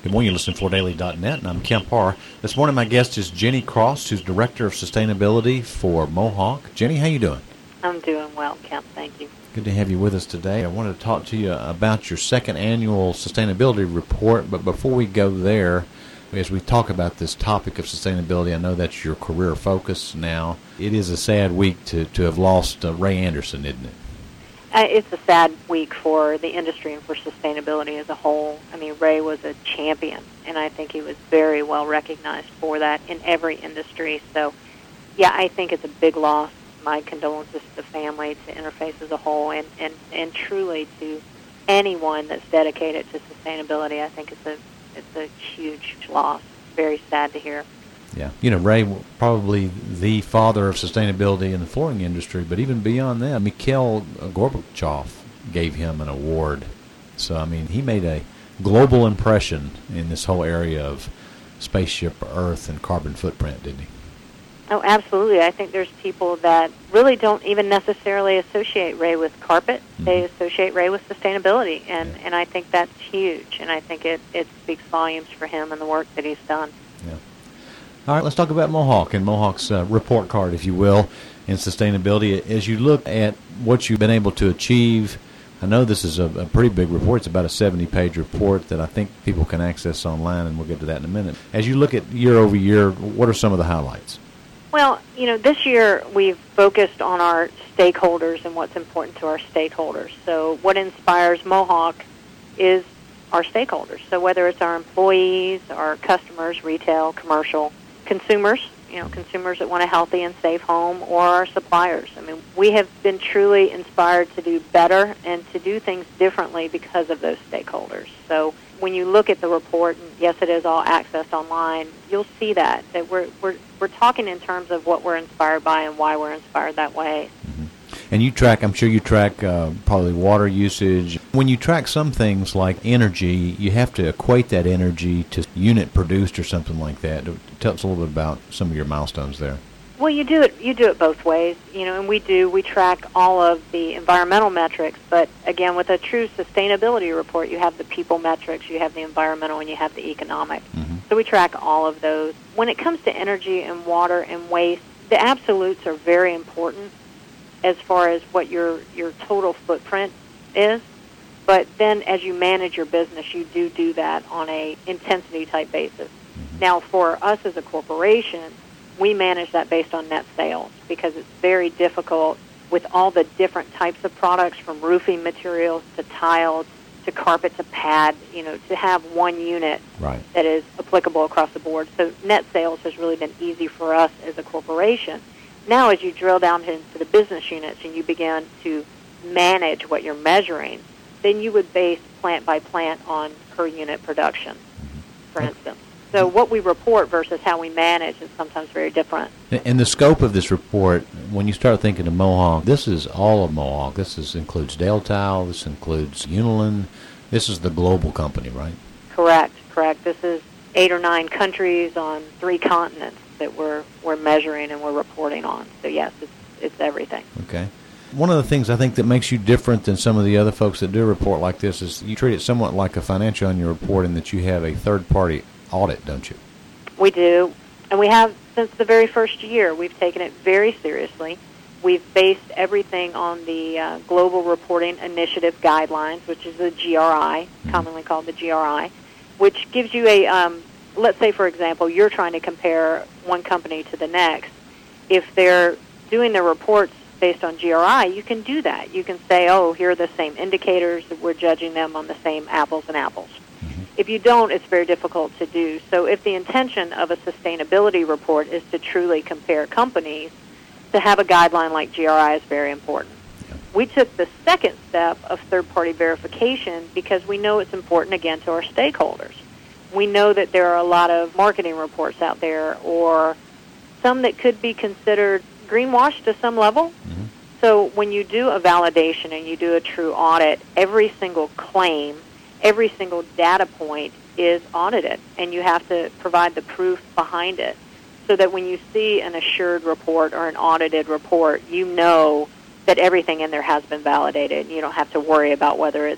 Good morning, you're listening to FloorDaily.net, and I'm Kemp Harr. This morning my guest is Jenny Cross, who's Director of Sustainability for Mohawk. Jenny, how you doing? I'm doing well, Kemp. Thank you. Good to have you with us today. I wanted to talk to you about your second annual sustainability report, but before we go there, as we talk about this topic of sustainability, I know that's your career focus now. It is a sad week to have lost Ray Anderson, isn't it? It's a sad week for the industry and for sustainability as a whole. I mean, Ray was a champion, and I think he was very well recognized for that in every industry. So, yeah, I think it's a big loss. My condolences to the family, to Interface as a whole, and truly to anyone that's dedicated to sustainability. I think it's a huge loss. Very sad to hear. Yeah. You know, Ray, probably the father of sustainability in the flooring industry, but even beyond that, Mikhail Gorbachev gave him an award. So, I mean, he made a global impression in this whole area of spaceship Earth and carbon footprint, didn't he? Oh, absolutely. I think there's people that really don't even necessarily associate Ray with carpet. Mm-hmm. They associate Ray with sustainability, and I think that's huge, and I think it speaks volumes for him and the work that he's done. Yeah. All right, let's talk about Mohawk and Mohawk's report card, if you will, in sustainability. As you look at what you've been able to achieve, I know this is a pretty big report. It's about a 70-page report that I think people can access online, and we'll get to that in a minute. As you look at year over year, what are some of the highlights? Well, you know, this year we've focused on our stakeholders and what's important to our stakeholders. So what inspires Mohawk is our stakeholders. So whether it's our employees, our customers, retail, commercial, consumers that want a healthy and safe home, or our suppliers. I mean, we have been truly inspired to do better and to do things differently because of those stakeholders. So when you look at the report, and yes, it is all accessed online, you'll see that we're talking in terms of what we're inspired by and why we're inspired that way. Mm-hmm. And you track, I'm sure you track probably water usage. When you track some things like energy, you have to equate that energy to unit produced or something like that. Tell us a little bit about some of your milestones there. Well, you do it both ways, and we track all of the environmental metrics, but again, with a true sustainability report, you have the people metrics, you have the environmental, and you have the economic. Mm-hmm. So we track all of those. When it comes to energy and water and waste, the absolutes are very important as far as what your total footprint is. But then as you manage your business, you do that on a intensity type basis. Mm-hmm. Now, for us as a corporation, we manage that based on net sales because it's very difficult with all the different types of products, from roofing materials to tiles to carpet to pad, to have one unit that is applicable across the board. So net sales has really been easy for us as a corporation. Now, as you drill down into the business units and you begin to manage what you're measuring, then you would base plant by plant on per unit production, for instance. So what we report versus how we manage is sometimes very different. And the scope of this report, when you start thinking of Mohawk, this is all of Mohawk. This includes Dale Tile, this includes Unilin. This is the global company, right? Correct. This is 8 or 9 countries on 3 continents that we're measuring and we're reporting on. So yes, it's everything. Okay. One of the things I think that makes you different than some of the other folks that do a report like this is you treat it somewhat like a financial annual report in that you have a third-party audit, don't you? We do, and we have since the very first year. We've taken it very seriously. We've based everything on the Global Reporting Initiative Guidelines, which is the GRI, commonly called the GRI, which gives you a, let's say, for example, you're trying to compare one company to the next. If they're doing their reports based on GRI, you can do that. You can say, oh, here are the same indicators, that we're judging them on the same apples and apples. If you don't, it's very difficult to do. So if the intention of a sustainability report is to truly compare companies, to have a guideline like GRI is very important. We took the second step of third-party verification because we know it's important, again, to our stakeholders. We know that there are a lot of marketing reports out there, or some that could be considered greenwash to some level. Mm-hmm. So when you do a validation and you do a true audit, every single claim, every single data point is audited, and you have to provide the proof behind it so that when you see an assured report or an audited report, you know that everything in there has been validated. You don't have to worry about whether it's,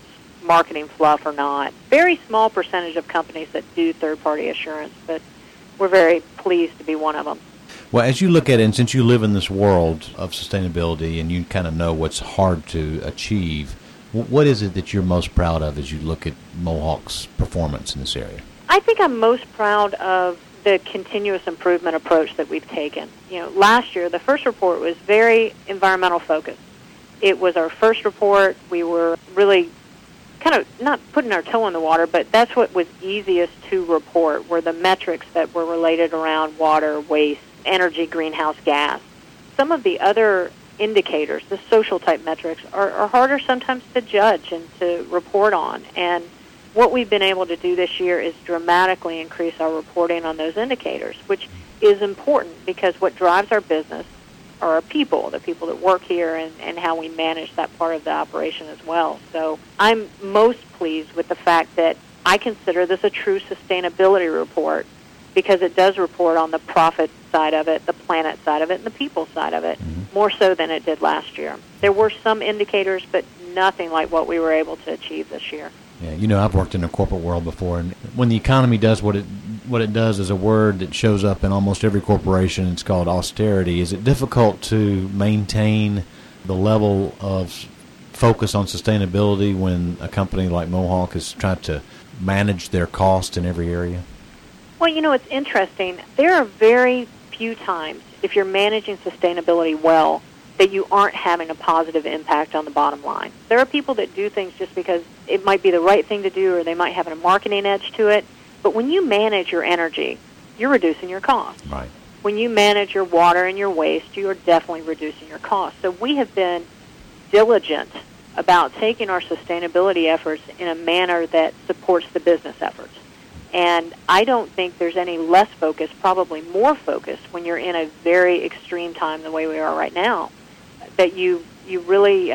marketing fluff or not. Very small percentage of companies that do third-party assurance, but we're very pleased to be one of them. Well, as you look at it, and since you live in this world of sustainability and you kind of know what's hard to achieve, what is it that you're most proud of as you look at Mohawk's performance in this area? I think I'm most proud of the continuous improvement approach that we've taken. Last year, the first report was very environmental focused. It was our first report. We were really kind of not putting our toe in the water, but that's what was easiest to report, were the metrics that were related around water, waste, energy, greenhouse gas. Some of the other indicators, the social type metrics, are harder sometimes to judge and to report on. And what we've been able to do this year is dramatically increase our reporting on those indicators, which is important because what drives our business are our people, the people that work here, and how we manage that part of the operation as well. So I'm most pleased with the fact that I consider this a true sustainability report because it does report on the profit side of it, the planet side of it, and the people side of it, more so than it did last year. There were some indicators, but nothing like what we were able to achieve this year. Yeah, I've worked in the corporate world before, and when the economy does what it does is a word that shows up in almost every corporation. It's called austerity. Is it difficult to maintain the level of focus on sustainability when a company like Mohawk is trying to manage their cost in every area? Well, it's interesting. There are very few times, if you're managing sustainability well, that you aren't having a positive impact on the bottom line. There are people that do things just because it might be the right thing to do or they might have a marketing edge to it. But when you manage your energy, you're reducing your costs. Right. When you manage your water and your waste, you are definitely reducing your costs. So we have been diligent about taking our sustainability efforts in a manner that supports the business efforts. And I don't think there's any less focus, probably more focus, when you're in a very extreme time the way we are right now, that you really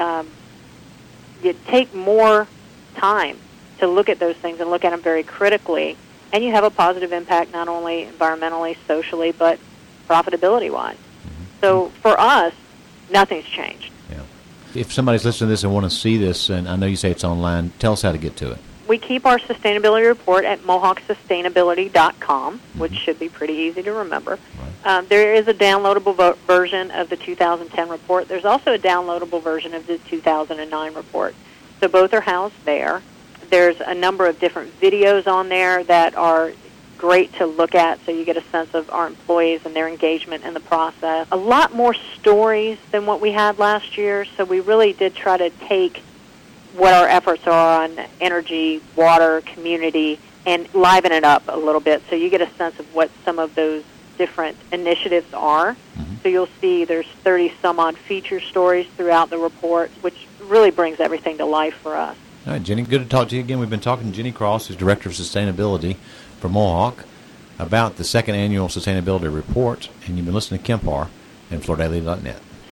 you take more time to look at those things and look at them very critically, and you have a positive impact not only environmentally, socially, but profitability-wise. So for us, nothing's changed. Yeah. If somebody's listening to this and want to see this, and I know you say it's online, tell us how to get to it. We keep our sustainability report at mohawksustainability.com, which should be pretty easy to remember. Right. There is a downloadable version of the 2010 report. There's also a downloadable version of the 2009 report. So both are housed there. There's a number of different videos on there that are great to look at, so you get a sense of our employees and their engagement in the process. A lot more stories than what we had last year, so we really did try to take what our efforts are on energy, water, community, and liven it up a little bit so you get a sense of what some of those different initiatives are. So you'll see there's 30-some-odd feature stories throughout the report, which really brings everything to life for us. All right, Jenny, good to talk to you again. We've been talking to Jenny Cross, who's Director of Sustainability for Mohawk, about the second annual Sustainability Report, and you've been listening to Kempar and FloorDaily.net.